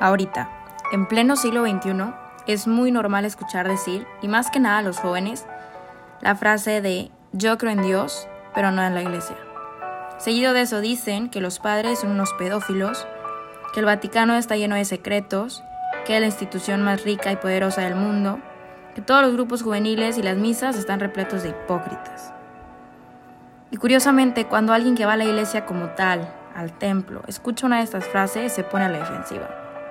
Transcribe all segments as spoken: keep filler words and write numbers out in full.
Ahorita, en pleno siglo veintiuno, es muy normal escuchar decir, y más que nada a los jóvenes, la frase de yo creo en Dios, pero no en la iglesia. Seguido de eso dicen que los padres son unos pedófilos, que el Vaticano está lleno de secretos, que es la institución más rica y poderosa del mundo, que todos los grupos juveniles y las misas están repletos de hipócritas. Y curiosamente, cuando alguien que va a la iglesia como tal, al templo, escucha una de estas frases, se pone a la defensiva.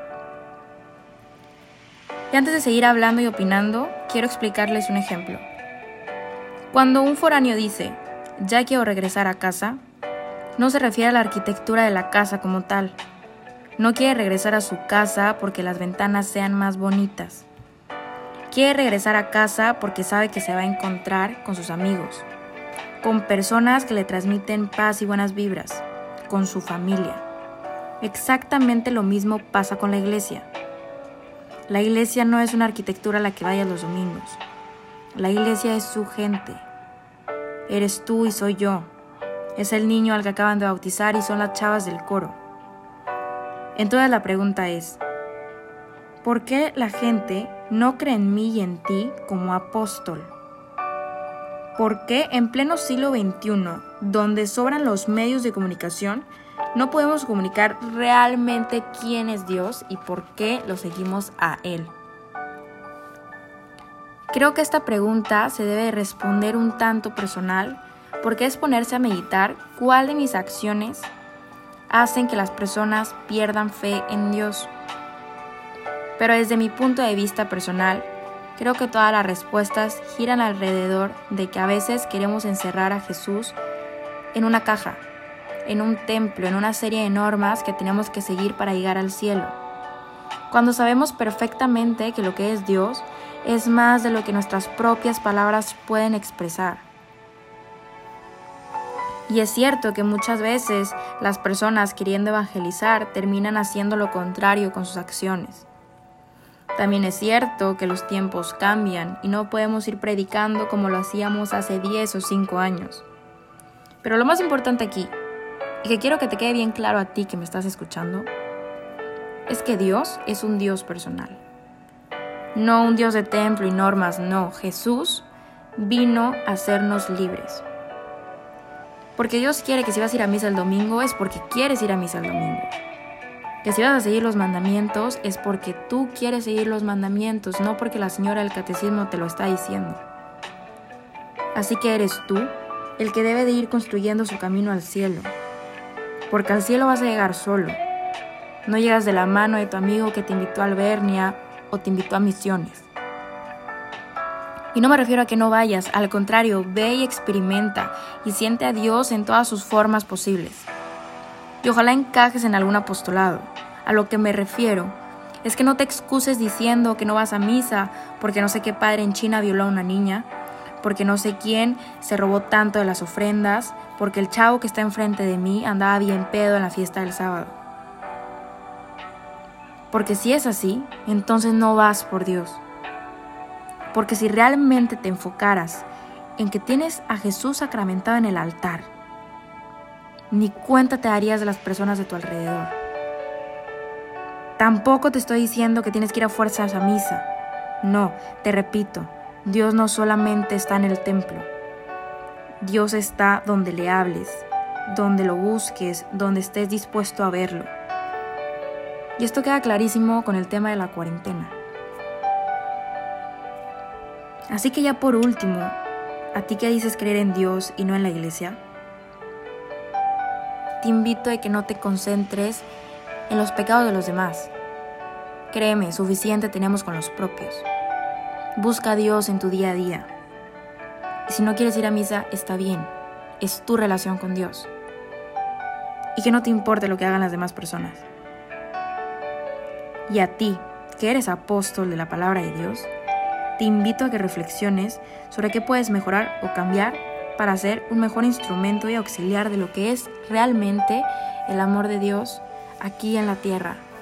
Y antes de seguir hablando y opinando, quiero explicarles un ejemplo. Cuando un foráneo dice, ya quiero regresar a casa, no se refiere a la arquitectura de la casa como tal. No quiere regresar a su casa porque las ventanas sean más bonitas. Quiere regresar a casa porque sabe que se va a encontrar con sus amigos, con personas que le transmiten paz y buenas vibras, con su familia. Exactamente lo mismo pasa con la iglesia. La iglesia no es una arquitectura a la que vayas los domingos. La iglesia es su gente. Eres tú y soy yo. Es el niño al que acaban de bautizar y son las chavas del coro. Entonces la pregunta es, ¿por qué la gente no cree en mí y en ti como apóstol? ¿Por qué en pleno siglo veintiuno, donde sobran los medios de comunicación, no podemos comunicar realmente quién es Dios y por qué lo seguimos a Él? Creo que esta pregunta se debe responder un tanto personal, porque es ponerse a meditar cuál de mis acciones hacen que las personas pierdan fe en Dios. Pero desde mi punto de vista personal, creo que todas las respuestas giran alrededor de que a veces queremos encerrar a Jesús en una caja, en un templo, en una serie de normas que tenemos que seguir para llegar al cielo, cuando sabemos perfectamente que lo que es Dios es más de lo que nuestras propias palabras pueden expresar. Y es cierto que muchas veces las personas queriendo evangelizar terminan haciendo lo contrario con sus acciones. También es cierto que los tiempos cambian y no podemos ir predicando como lo hacíamos hace diez o cinco años. Pero lo más importante aquí, y que quiero que te quede bien claro a ti que me estás escuchando, es que Dios es un Dios personal. No un Dios de templo y normas, no. Jesús vino a hacernos libres. Porque Dios quiere que si vas a ir a misa el domingo es porque quieres ir a misa el domingo. Que si vas a seguir los mandamientos es porque tú quieres seguir los mandamientos, no porque la señora del catecismo te lo está diciendo. Así que eres tú el que debe de ir construyendo su camino al cielo. Porque al cielo vas a llegar solo. No llegas de la mano de tu amigo que te invitó a Albernia o te invitó a misiones. Y no me refiero a que no vayas, al contrario, ve y experimenta y siente a Dios en todas sus formas posibles. Y ojalá encajes en algún apostolado. A lo que me refiero es que no te excuses diciendo que no vas a misa porque no sé qué padre en China violó a una niña, porque no sé quién se robó tanto de las ofrendas, porque el chavo que está enfrente de mí andaba bien pedo en la fiesta del sábado. Porque si es así, entonces no vas por Dios. Porque si realmente te enfocaras en que tienes a Jesús sacramentado en el altar, ni cuenta te darías de las personas de tu alrededor. Tampoco te estoy diciendo que tienes que ir a fuerzas a misa. No, te repito, Dios no solamente está en el templo. Dios está donde le hables, donde lo busques, donde estés dispuesto a verlo. Y esto queda clarísimo con el tema de la cuarentena. Así que ya por último, a ti que dices creer en Dios y no en la iglesia, te invito a que no te concentres en los pecados de los demás. Créeme, suficiente tenemos con los propios. Busca a Dios en tu día a día. Y si no quieres ir a misa, está bien. Es tu relación con Dios. Y que no te importe lo que hagan las demás personas. Y a ti, que eres apóstol de la palabra de Dios, te invito a que reflexiones sobre qué puedes mejorar o cambiar para ser un mejor instrumento y auxiliar de lo que es realmente el amor de Dios aquí en la tierra.